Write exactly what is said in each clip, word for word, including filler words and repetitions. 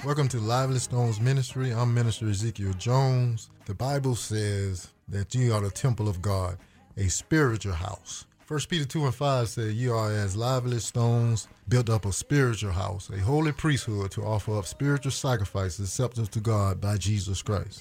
Welcome to Lively Stones Ministry. I'm Minister Ezekiel Jones. The Bible says that ye are the temple of God, a spiritual house. First Peter two and five says, ye are as lively stones, built up a spiritual house, a holy priesthood to offer up spiritual sacrifices acceptable to God by Jesus Christ.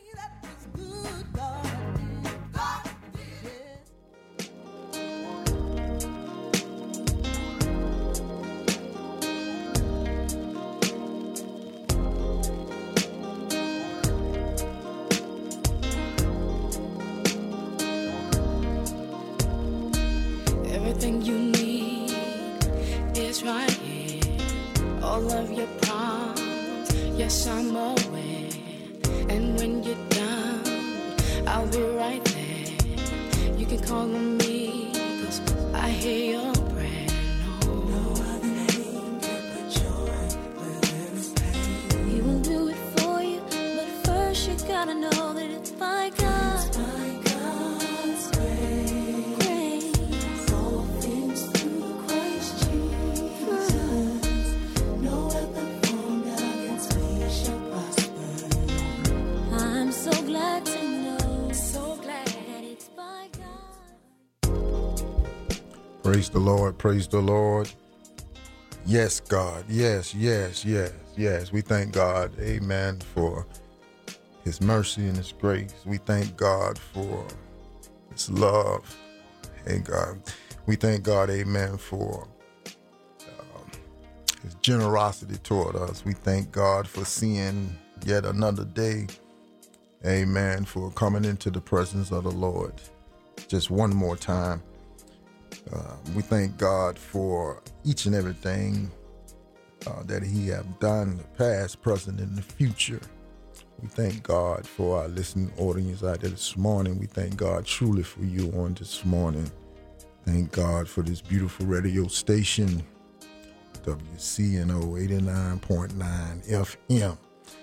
Everything you need is right here. All of your problems, yes, I'm aware. And when you're down, I'll be right there. You can call on me, cause I hear your prayer. No, no other name can put joy where there is pain. He will do it for you, but first you gotta know that it's by God. It's by God's grace. Praise the Lord, praise the Lord. Yes, God, yes, yes, yes, yes. We thank God, amen, for his mercy and his grace. We thank God for his love. Hey, God, we thank God, amen, for um, his generosity toward us. We thank God for seeing yet another day, amen, for coming into the presence of the Lord just one more time. Uh, we thank God for each and everything uh, that he have done in the past, present, and the future. We thank God for our listening audience out there this morning. We thank God truly for you on this morning. Thank God for this beautiful radio station, W C N O eighty-nine point nine F M.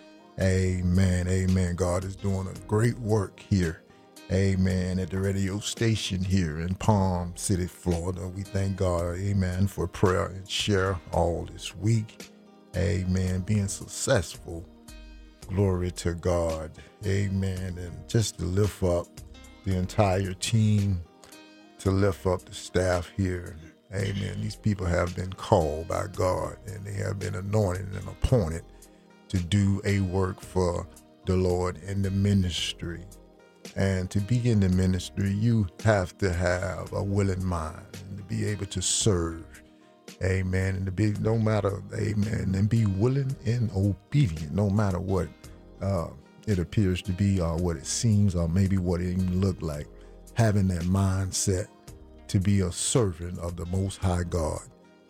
Amen, amen. God is doing a great work here. Amen. At the radio station here in Palm City, Florida. We thank God, amen, for prayer and share all this week. Amen. Being successful. Glory to God. Amen. And just to lift up the entire team, to lift up the staff here. Amen. These people have been called by God and they have been anointed and appointed to do a work for the Lord in the ministry. And to be in the ministry, you have to have a willing mind and to be able to serve. Amen. And to be, no matter, amen, and be willing and obedient, no matter what uh, it appears to be or what it seems or maybe what it even look like. Having that mindset to be a servant of the Most High God.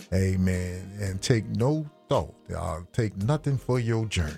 Amen. And take no thought, uh, take nothing for your journey.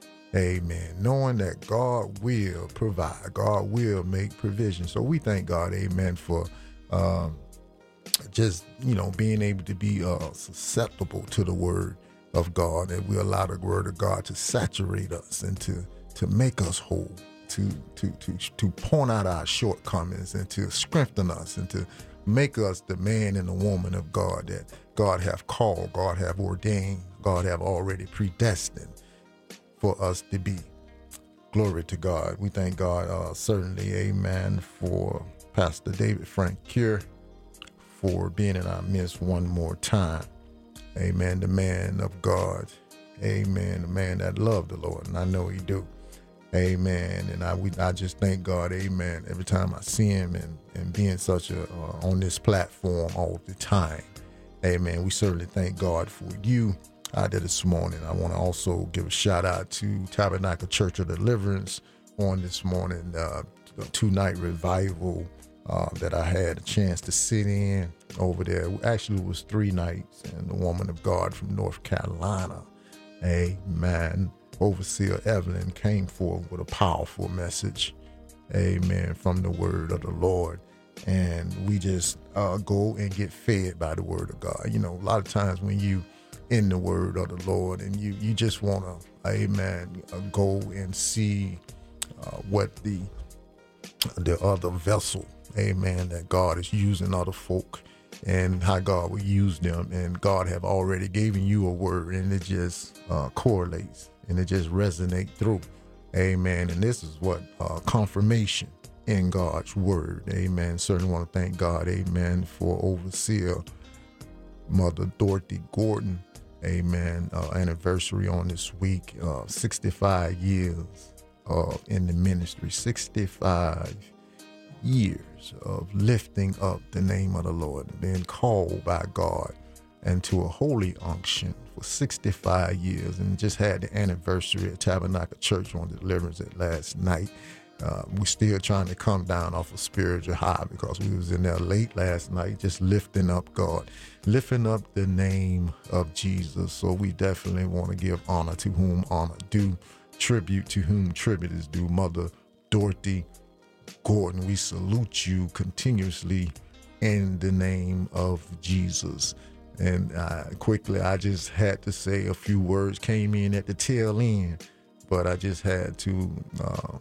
Amen. Knowing that God will provide, God will make provision. So we thank God, amen, for um, just, you know, being able to be uh, susceptible to the word of God, and we allow the word of God to saturate us and to, to make us whole, to, to, to, to point out our shortcomings and to strengthen us and to make us the man and the woman of God that God have called, God have ordained, God have already predestined for us to be. Glory to God. We thank God, uh, certainly, amen, for Pastor David Frank Cure for being in our midst one more time. Amen. The man of God. Amen. The man that loved the Lord, and I know he do. Amen. And I we, I just thank God, amen, every time I see him and, and being such a, uh, on this platform all the time. Amen. We certainly thank God for you out there this morning. I want to also give a shout out to Tabernacle Church of Deliverance on this morning, uh, two-night revival uh, that I had a chance to sit in over there. Actually, it was three nights, and the woman of God from North Carolina, amen, Overseer Evelyn, came forth with a powerful message, amen, from the word of the Lord. And we just uh, go and get fed by the word of God. You know, a lot of times when you in the word of the Lord and you, you just want to, amen, uh, go and see uh, what the the other vessel, amen, that God is using other folk and how God will use them. And God have already given you a word, and it just uh, correlates and it just resonate through. Amen. And this is what uh, confirmation in God's word. Amen. Certainly want to thank God. Amen. For overseer Mother Dorothy Gordon. Amen. Uh, anniversary on this week. Uh, sixty-five years uh, in the ministry. sixty-five years of lifting up the name of the Lord, being called by God into a holy unction for sixty-five years, and just had the anniversary at Tabernacle Church on Deliverance at last night. Uh, we're still trying to come down off a spiritual high because we was in there late last night, just lifting up God, lifting up the name of Jesus. So we definitely want to give honor to whom honor due, tribute to whom tribute is due. Mother Dorothy Gordon, we salute you continuously in the name of Jesus. And uh, quickly, I just had to say a few words, came in at the tail end, but I just had to uh,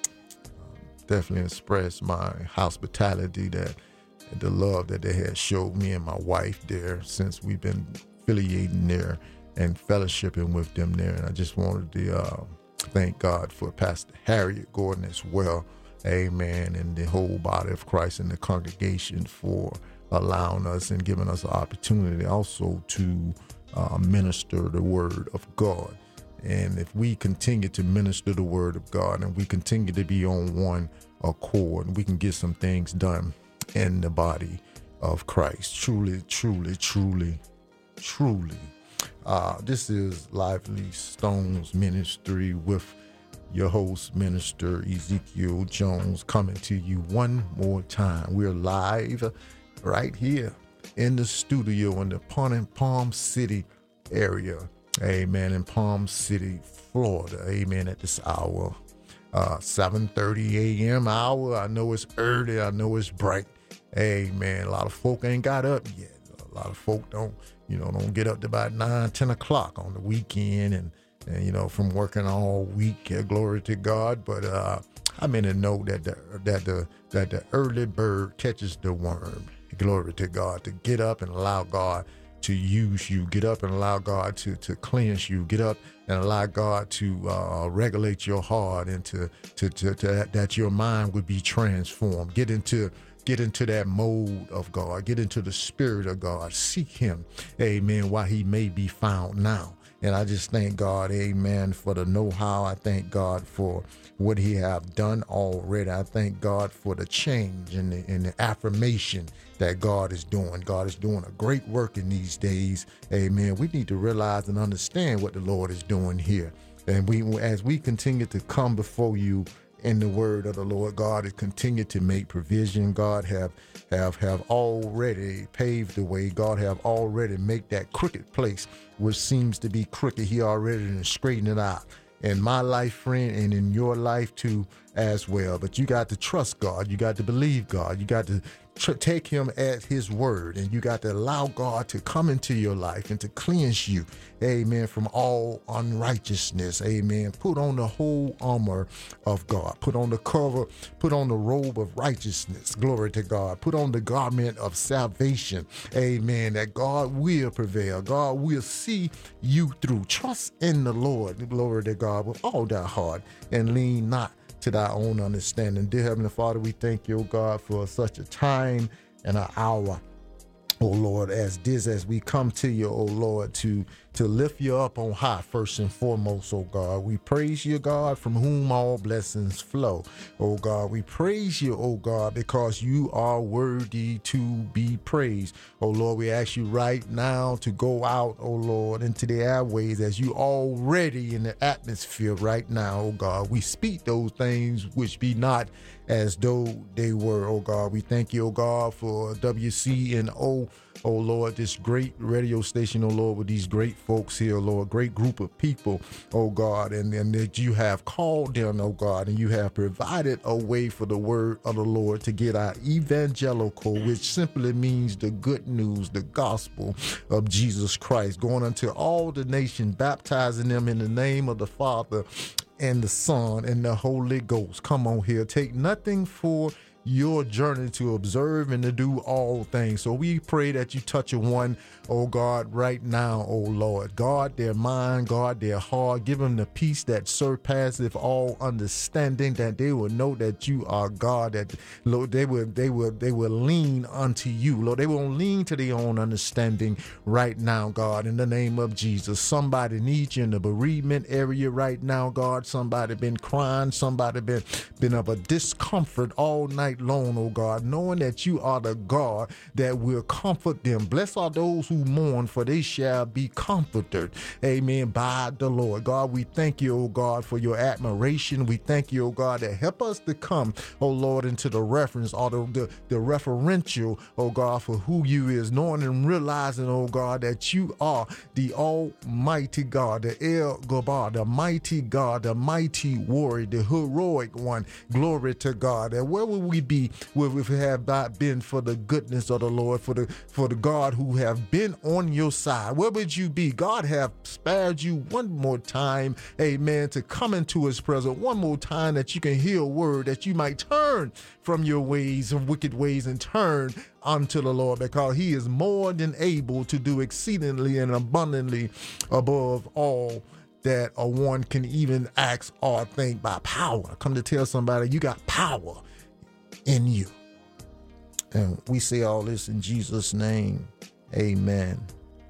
definitely express my hospitality, that the love that they had showed me and my wife there since we've been affiliating there and fellowshipping with them there. And I just wanted to uh, thank God for Pastor Harriet Gordon as well. Amen. And the whole body of Christ and the congregation for allowing us and giving us an opportunity also to uh, minister the word of God. And if we continue to minister the word of God and we continue to be on one accord, we can get some things done in the body of Christ. Truly, truly, truly, truly. Uh, this is Lively Stones Ministry with your host, Minister Ezekiel Jones, coming to you one more time. We're live right here in the studio in the Palm City area. Amen. In Palm City, Florida. Amen. At this hour, uh, seven thirty a.m. hour. I know it's early. I know it's bright. Amen. A lot of folk ain't got up yet. A lot of folk don't, you know, don't get up to about nine, ten o'clock on the weekend and, and you know, from working all week. Uh, glory to God. But uh, I mean to know that the that the that the early bird catches the worm. Glory to God. To get up and allow God to use you, get up and allow God to to cleanse you, get up and allow God to uh, regulate your heart and to, to, to, to that your mind would be transformed. Get into get into that mode of God, get into the spirit of God, seek him, amen, while he may be found now. And I just thank God, amen, for the know-how. I thank God for what he have done already. I thank God for the change and the, and the affirmation that God is doing. God is doing a great work in these days. Amen. We need to realize and understand what the Lord is doing here. And we, as we continue to come before you in the word of the Lord, God has continued to make provision. God have have have already paved the way. God have already made that crooked place which seems to be crooked. He already straightened it out in my life, friend, and in your life too as well. But you got to trust God. You got to believe God. You got to tr- take him at his word, and you got to allow God to come into your life and to cleanse you, amen, from all unrighteousness, amen. Put on the whole armor of God. Put on the cover, put on the robe of righteousness, glory to God. Put on the garment of salvation, amen, that God will prevail. God will see you through. Trust in the Lord, glory to God, with all thy heart, and lean not to thy own understanding. Dear Heavenly Father, we thank you, O God, for such a time and an hour, O Lord, as this, as we come to you, O Lord, to to lift you up on high first and foremost, O God. We praise you, God, from whom all blessings flow. O God, we praise you, O God, because you are worthy to be praised. O Lord, we ask you right now to go out, O Lord, into the airways as you already in the atmosphere right now, O God. We speak those things which be not as though they were, O God. We thank you, O God, for W C N O, O Lord, this great radio station, O Lord, with these great folks here, Lord, great group of people, oh God, and, and that you have called them, oh God, and you have provided a way for the word of the Lord to get out evangelical, which simply means the good news, the gospel of Jesus Christ, going unto all the nations, baptizing them in the name of the Father and the Son and the Holy Ghost. Come on here. Take nothing for your journey to observe and to do all things. So we pray that you touch a one, oh God, right now, oh Lord. Guard their mind, guard their heart. Give them the peace that surpasseth all understanding, that they will know that you are God, that Lord, they will they will they will lean unto you. Lord, they won't lean to their own understanding right now, God, in the name of Jesus. Somebody needs you in the bereavement area right now, God. Somebody been crying, somebody been been of a discomfort all night long, oh God, knowing that you are the God that will comfort them. Bless are those who mourn, for they shall be comforted. Amen. By the Lord. God, we thank you, oh God, for your admiration. We thank you, oh God, that help us to come, oh Lord, into the reference or the, the, the referential, oh God, for who you is, knowing and realizing, oh God, that you are the almighty God, the El Gabar, the mighty God, the mighty warrior, the heroic one. Glory to God. And where would we be if it have not been for the goodness of the Lord, for the for the God who have been on your side? Where would you be? God have spared you one more time, amen, to come into his presence one more time, that you can hear a word, that you might turn from your ways and wicked ways and turn unto the Lord, because he is more than able to do exceedingly and abundantly above all that a one can even ask or think, by power. I come to tell somebody you got power in you. And we say all this in Jesus' name. Amen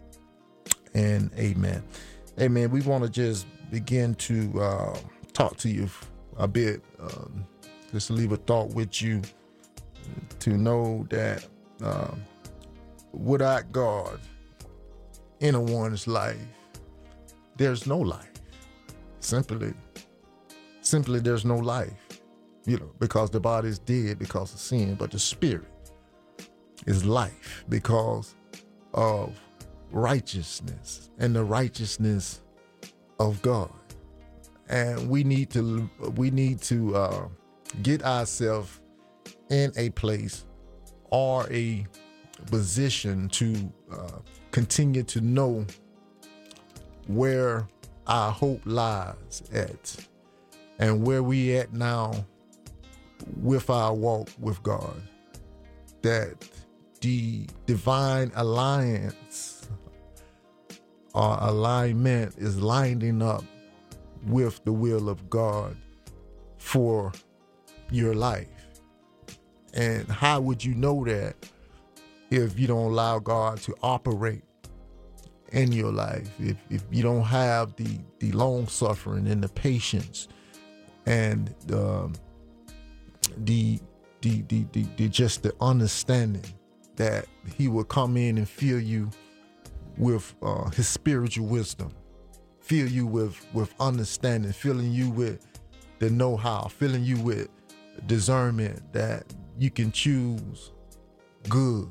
and amen. Amen. We want to just begin to uh, talk to you a bit, um, just to leave a thought with you, to know that uh, without God in a one's life, there's no life. Simply, simply there's no life, you know, because the body is dead because of sin, but the spirit is life because of righteousness and the righteousness of God. And we need to we need to uh, get ourselves in a place or a position to uh, continue to know where our hope lies at and where we at now with our walk with God. That the divine alliance or alignment is lining up with the will of God for your life. And how would you know that if you don't allow God to operate in your life, if, if you don't have the, the long suffering and the patience and um, the, the, the, the, the just the understanding that he will come in and fill you with uh, his spiritual wisdom, fill you with, with understanding, filling you with the know-how, filling you with discernment that you can choose good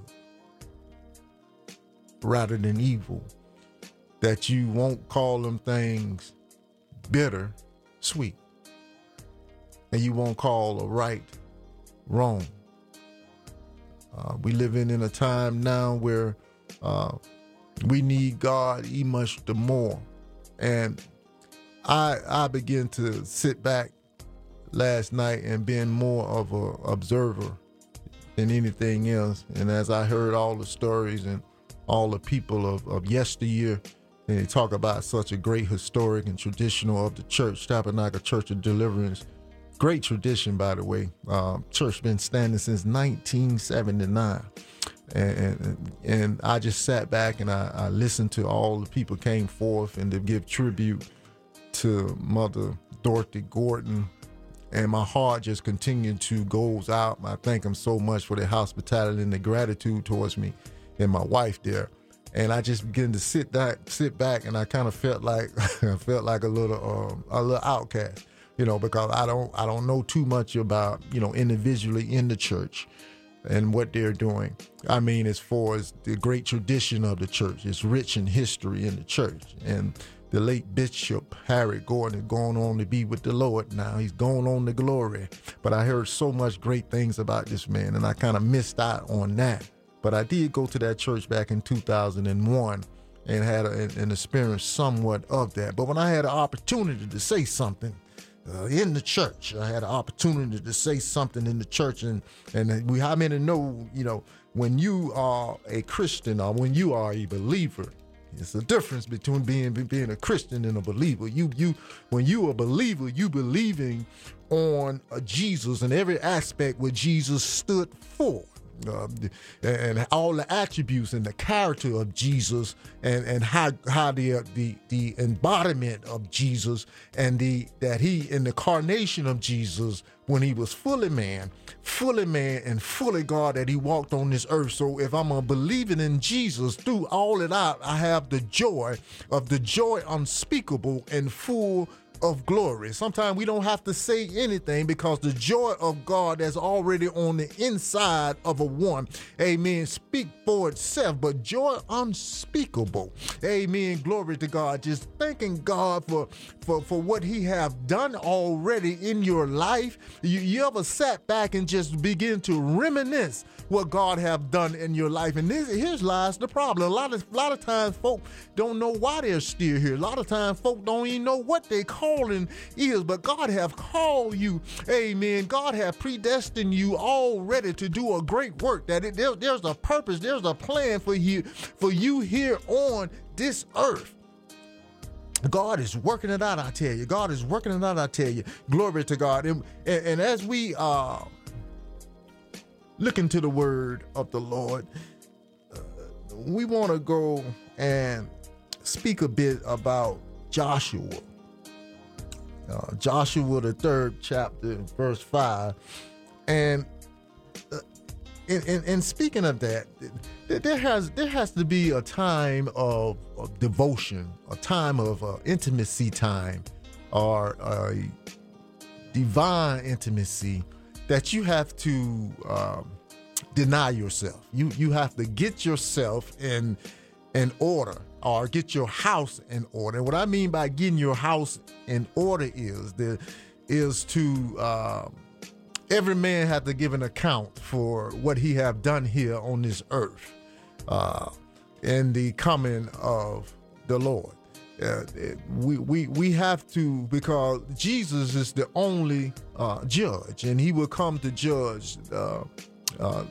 rather than evil, that you won't call them things bitter, sweet, and you won't call a right wrong. Uh, we living in a time now where uh, we need God e much the more. And I I began to sit back last night and being more of a observer than anything else. And as I heard all the stories and all the people of, of yesteryear, and they talk about such a great historic and traditional of the church, Tabernacle Church of Deliverance. Great tradition, by the way. Um, church been standing since nineteen seventy-nine. And, and, and I just sat back and I, I listened to all the people came forth and to give tribute to Mother Dorothy Gordon. And my heart just continued to goes out. I thank them so much for their hospitality and the gratitude towards me and my wife there. And I just began to sit back, sit back, and I kind of felt like I felt like a little um, a little outcast, you know, because I don't I don't know too much about, you know, individually in the church and what they're doing. I mean, as far as the great tradition of the church, it's rich in history in the church. And the late Bishop Harry Gordon is going on to be with the Lord now. He's going on to glory. But I heard so much great things about this man, and I kind of missed out on that. But I did go to that church back in two thousand one and had a, an experience somewhat of that. But when I had an opportunity to say something uh, in the church. I had an opportunity to say something in the church, and and we how many know, you know, when you are a Christian or when you are a believer, it's a difference between being being a Christian and a believer. You you when you a believer, you believing on uh, Jesus and every aspect what Jesus stood for. Uh, and all the attributes and the character of Jesus, and and how how the uh, the the embodiment of Jesus, and the that he in the incarnation of Jesus, when he was fully man, fully man and fully God, that he walked on this earth. So if I'm a believing in Jesus, through all of that, I have the joy of the joy unspeakable and full of glory. Sometimes we don't have to say anything because the joy of God that's already on the inside of a one, amen, speak for itself, but joy unspeakable. Amen. Glory to God. Just thanking God for for, for what he have done already in your life. You, you ever sat back and just begin to reminisce what God have done in your life? And this, here's lies the problem. A lot of a lot of times folk don't know why they're still here. A lot of times folk don't even know what they calling is, but God have called you. Amen. God have predestined you already to do a great work. That it, there, there's a purpose, there's a plan for you, for you here on this earth. God is working it out, I tell you. God is working it out, I tell you. Glory to God. And, and, and as we uh, look into the word of the Lord, uh, we want to go and speak a bit about Joshua. Uh, Joshua, the third chapter, verse five. And uh, in, in, in speaking of that, there has there has to be a time of, of devotion, a time of uh, intimacy time, or uh, divine intimacy that you have to um, deny yourself. You you have to get yourself in in order, or get your house in order. And what I mean by getting your house in order is the is to uh, every man have to give an account for what he have done here on this earth, uh, in the coming of the Lord. Uh, we we we have to, because Jesus is the only uh, judge, and he will come to judge uh, uh,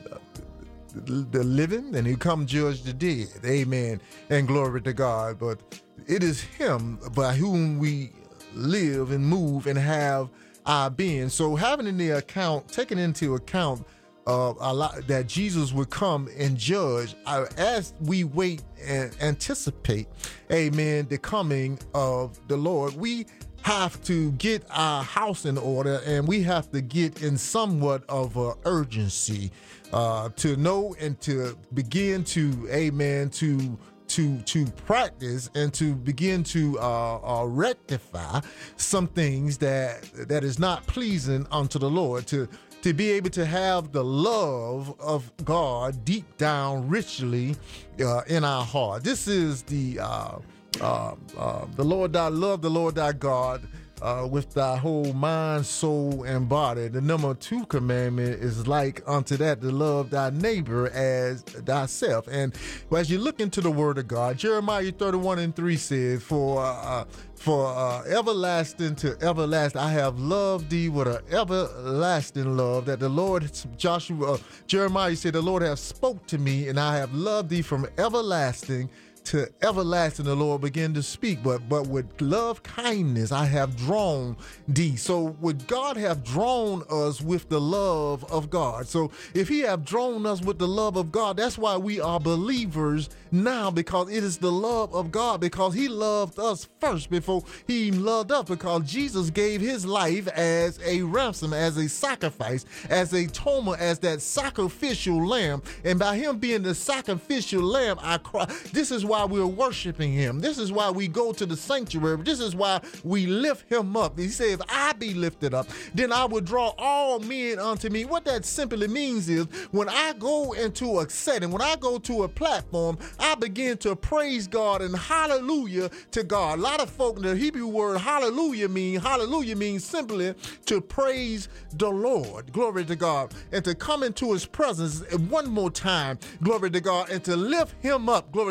the living, and he come judge the dead. Amen. And glory to God. But it is him by whom we live and move and have our being. So having in the account, taking into account uh, a lot that Jesus would come and judge, uh, as we wait and anticipate, amen, the coming of the Lord, we have to get our house in order, and we have to get in somewhat of a urgency uh, to know and to begin to, amen, to to to practice and to begin to uh, uh, rectify some things that that is not pleasing unto the Lord, to to be able to have the love of God deep down richly uh, in our heart. This is the uh, uh, uh, the Lord thy love, the Lord thy God uh, with thy whole mind, soul, and body. The number two commandment is like unto that, to love thy neighbor as thyself. And as you look into the word of God, Jeremiah thirty-one and three says, for uh, for uh, everlasting to everlasting, I have loved thee with an everlasting love. That the Lord, Joshua, uh, Jeremiah said, the Lord hath spoke to me, and I have loved thee from everlasting to everlasting. The Lord began to speak, but but with love kindness I have drawn thee. So would God have drawn us with the love of God? So if he have drawn us with the love of God, that's why we are believers now, because it is the love of God, because he loved us first before he even loved us, because Jesus gave his life as a ransom, as a sacrifice, as a atonement, as that sacrificial lamb. And by him being the sacrificial lamb, I cry. This is why we're worshiping him. This is why we go to the sanctuary. This is why we lift him up. He says, if I be lifted up, then I will draw all men unto me. What that simply means is, when I go into a setting, when I go to a platform, I begin to praise God and hallelujah to God. A lot of folk, the Hebrew word hallelujah means, hallelujah means simply to praise the Lord. Glory to God. And to come into his presence one more time. Glory to God. And to lift him up. Glory to God. And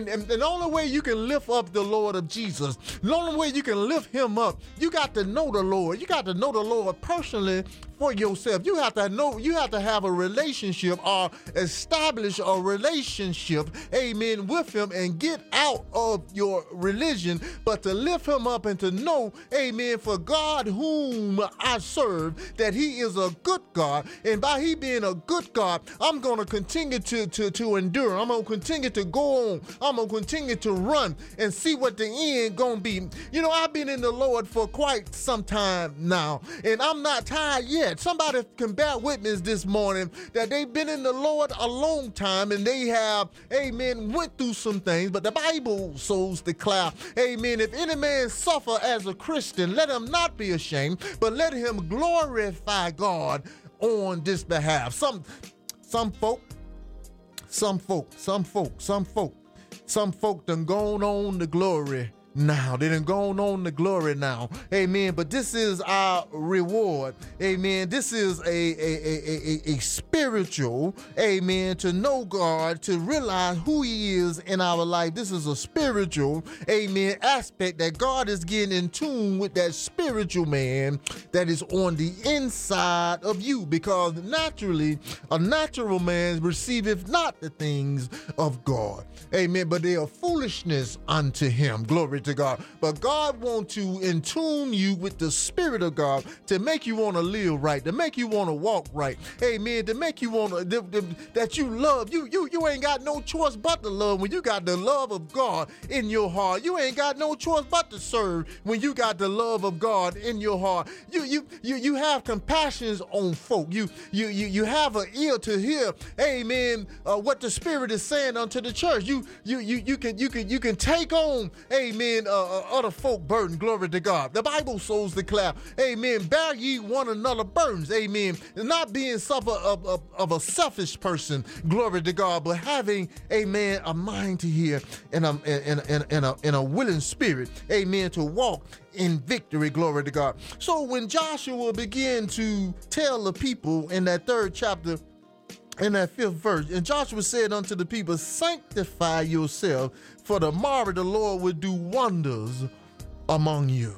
and, and, and the only way you can lift up the Lord of Jesus, the only way you can lift him up, you got to know the Lord. You got to know the Lord personally for yourself. You have to know, you have to have a relationship or establish a relationship, amen, with him and get out of your religion, but to lift him up and to know, amen, for God whom I serve, that he is a good God. And by he being a good God, I'm going to continue to, to, to endure. I'm going to continue to go on. I'm going to continue to run and see what the end going to be. You know, I've been in the Lord for quite some time now, and I'm not tired yet. Somebody can bear witness this morning that they've been in the Lord a long time and they have, amen, went through some things, but the Bible souls declare, amen, if any man suffer as a Christian, let him not be ashamed, but let him glorify God on this behalf. Some, some folk, some folk, some folk, some folk, some folk done gone on to glory now. They done gone on to glory now. Amen. But this is our reward. Amen. This is a, a, a, a, a spiritual, amen, to know God, to realize who he is in our life. This is a spiritual, amen, aspect that God is getting in tune with that spiritual man that is on the inside of you, because naturally a natural man receiveth not the things of God. Amen. But they are foolishness unto him. Glory to God. But God wants to in tune you with the Spirit of God to make you want to live right, to make you want to walk right. Amen. To make you want to, that you love. You, you, you ain't got no choice but to love when you got the love of God in your heart. You ain't got no choice but to serve when you got the love of God in your heart. You, you, you, you have compassions on folk. You, you, you, you have an ear to hear, amen, uh, what the Spirit is saying unto the church. You, you, you, you can, you can, you can take on, amen, uh, uh, other folk burden. Glory to God. The Bible souls declare, amen, bear ye one another burdens, amen, not being suffer of, of, of a selfish person, glory to God, but having, amen, a mind to hear and a, and, and, and, a, and a willing spirit, amen, to walk in victory, glory to God. So when Joshua began to tell the people in that third chapter, in that fifth verse, and Joshua said unto the people, sanctify yourself, for tomorrow the Lord will do wonders among you.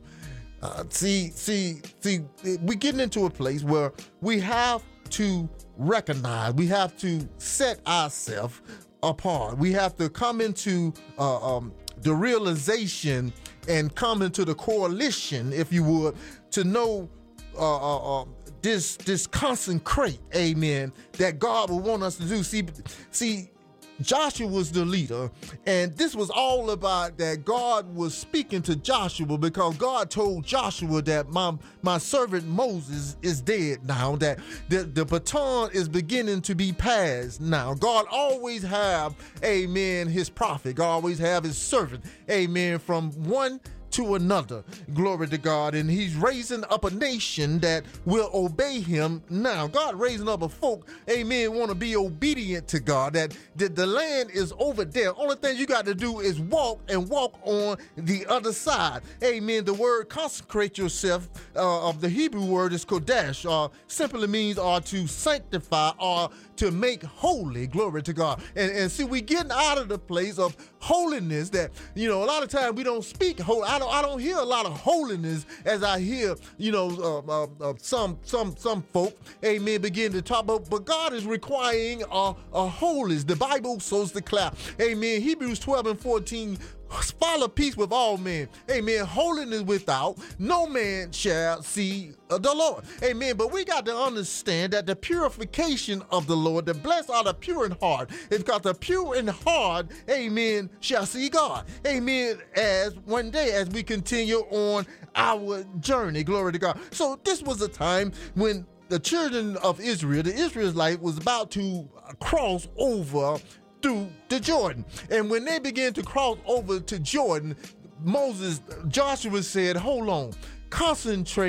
Uh, see, see, see, we're getting into a place where we have to recognize, we have to set ourselves apart. We have to come into uh, um, the realization and come into the coalition, if you would, to know uh, uh, uh, this this consecrate, amen, that God will want us to do. See, see, Joshua was the leader, and this was all about that God was speaking to Joshua, because God told Joshua that my, my servant Moses is dead now, that the, the baton is beginning to be passed now. God always have, amen, his prophet. God always have his servant, amen, from one to another, glory to God, and he's raising up a nation that will obey him now. God raising up a folk, amen, want to be obedient to God, that, that the land is over there. Only thing you got to do is walk and walk on the other side. Amen. The word consecrate yourself, uh, of the Hebrew word is kodesh, uh, simply means or to sanctify or to make holy, glory to God. And, and see, we getting out of the place of holiness that, you know, a lot of times we don't speak holy. I don't, I don't hear a lot of holiness as I hear, you know, uh, uh, uh, some, some, some folk, amen, begin to talk about, but God is requiring a, a holiness. The Bible so declare, amen, Hebrews twelve and fourteen, follow peace with all men. Amen. Holiness without, no man shall see the Lord. Amen. But we got to understand that the purification of the Lord, the blessed are the pure in heart. It's got the pure in heart, amen, shall see God. Amen. As one day, as we continue on our journey, glory to God. So this was a time when the children of Israel, the Israelites, was about to cross over through the Jordan. And when they began to cross over to Jordan, Moses, Joshua said, hold on, concentrate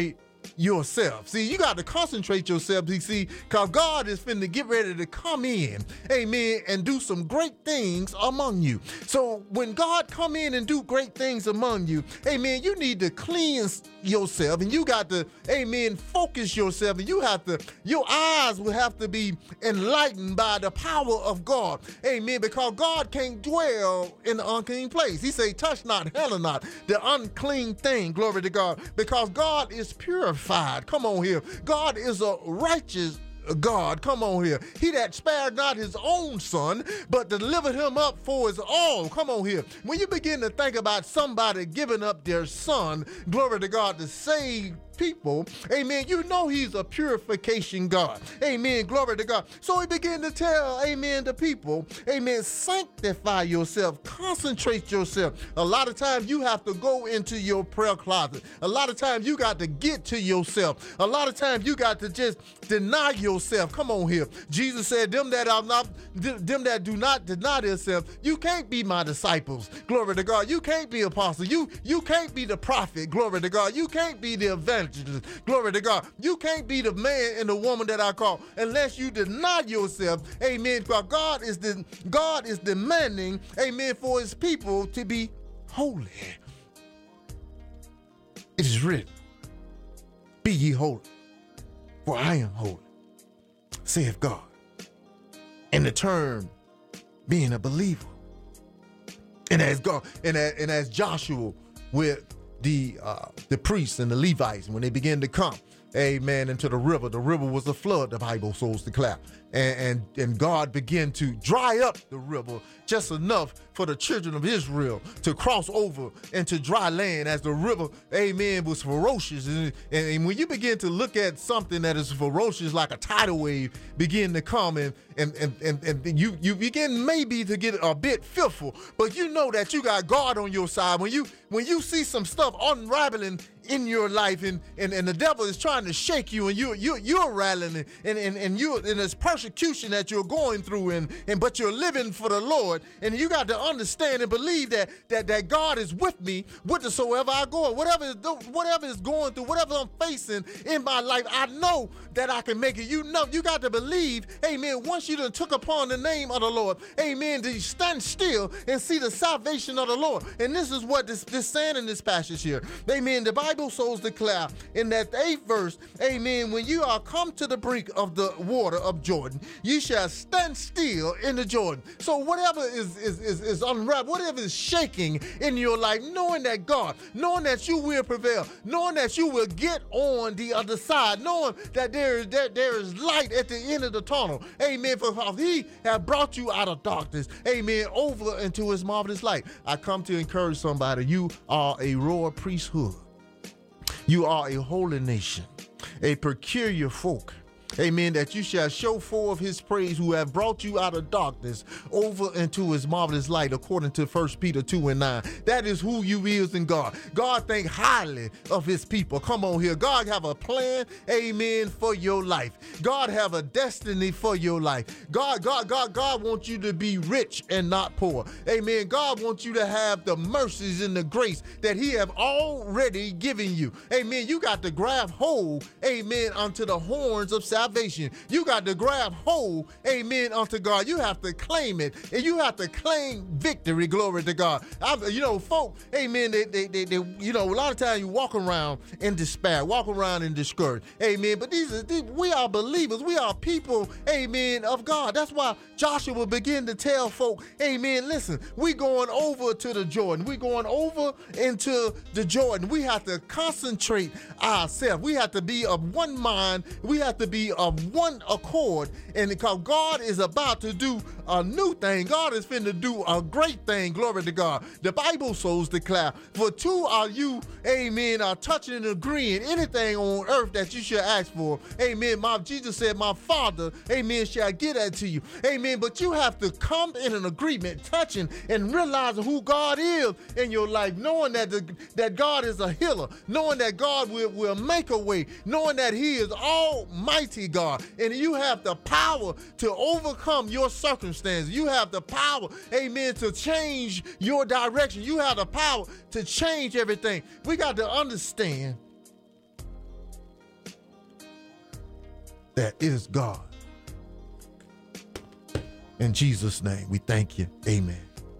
yourself. See, you got to concentrate yourself, you see, because God is finna get ready to come in, amen, and do some great things among you. So when God come in and do great things among you, amen, you need to cleanse yourself, and you got to, amen, focus yourself, and you have to, your eyes will have to be enlightened by the power of God, amen, because God can't dwell in the unclean place. He say, touch not, handle not the unclean thing, glory to God, because God is purified. Come on here. God is a righteous God, come on here. He that spared not his own son, but delivered him up for his all. Come on here. When you begin to think about somebody giving up their son, glory to God, to save people, amen, you know he's a purification God. Amen, glory to God. So he began to tell, amen, the people, amen, sanctify yourself, concentrate yourself. A lot of times you have to go into your prayer closet. A lot of times you got to get to yourself. A lot of times you got to just deny yourself. Come on here. Jesus said, them that are not, them that do not deny themselves, you can't be my disciples. Glory to God. You can't be apostle. You, you can't be the prophet. Glory to God. You can't be the evangelist. Glory to God. You can't be the man and the woman that I call unless you deny yourself. Amen. Because God is the God is demanding, amen, for his people to be holy. It is written, be ye holy, for I am holy, saith God. And the term being a believer. And as God, and as, and as Joshua with the uh, the priests and the Levites, when they began to come, amen, into the river, the river was a flood, the Bible so declare. And, and, and God began to dry up the river just enough for the children of Israel to cross over into dry land as the river, amen, was ferocious. And, and, and when you begin to look at something that is ferocious like a tidal wave begin to come, and and and, and, and you, you begin maybe to get a bit fearful, but you know that you got God on your side. When you when you see some stuff unraveling in your life, and, and, and the devil is trying to shake you, and you, you, you're rattling, and, and, and you in this persecution that you're going through, and, and but you're living for the Lord, and you got to understand and believe that that, that God is with me whithersoever I go. Whatever is, whatever is going through, whatever I'm facing in my life, I know that I can make it. You know, you got to believe, amen, once you done took upon the name of the Lord, amen, to stand still and see the salvation of the Lord. And this is what this, this saying in this passage here, amen, the Bible Bible souls declare in that eighth verse, amen, when you are come to the brink of the water of Jordan, you shall stand still in the Jordan. So whatever is, is, is, is unwrapped, whatever is shaking in your life, knowing that God, knowing that you will prevail, knowing that you will get on the other side, knowing that there is, that there is light at the end of the tunnel, amen, for he has brought you out of darkness, amen, over into his marvelous light. I come to encourage somebody. You are a royal priesthood. You are a holy nation, a peculiar folk, amen, that you shall show forth his praise, who have brought you out of darkness over into his marvelous light, according to First Peter two and nine. That is who you is in God. God think highly of his people. Come on here. God have a plan, amen, for your life. God have a destiny for your life. God, God, God, God wants you to be rich and not poor. Amen. God wants you to have the mercies and the grace that he have already given you. Amen. You got to grab hold, amen, unto the horns of salvation. Salvation. You got to grab hold, amen, unto God. You have to claim it, and you have to claim victory. Glory to God. I, you know, folk, amen, they, they, they, they, you know, a lot of times you walk around in despair, walk around in discouraged, amen, but these are, these, we are believers. We are people, amen, of God. That's why Joshua began to tell folk, amen, listen, we going over to the Jordan. We going over into the Jordan. We have to concentrate ourselves. We have to be of one mind. We have to be of one accord, and because God is about to do a new thing, God is finna do a great thing. Glory to God. The Bible souls declare, for two are you, amen, are touching and agreeing anything on earth that you shall ask for, amen. My Jesus said, my Father, amen, shall get that to you, amen. But you have to come in an agreement, touching and realizing who God is in your life, knowing that the, that God is a healer, knowing that God will, will make a way, knowing that he is almighty God, and you have the power to overcome your circumstances. You have the power, amen, to change your direction. You have the power to change everything. We got to understand That is God. In Jesus' name, we thank you. Amen.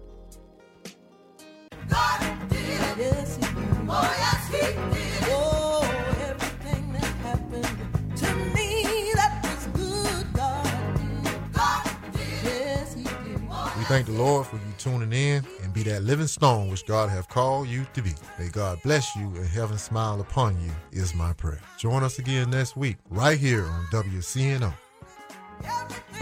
God did. Yes, he did. Oh, yes, he did. Oh, everything that happened to me, that was good. God did. God did. Yes, he did. We thank the Lord for you tuning in and be that living stone which God have called you to be. May God bless you and heaven smile upon you is my prayer. Join us again next week right here on W C N O. Everything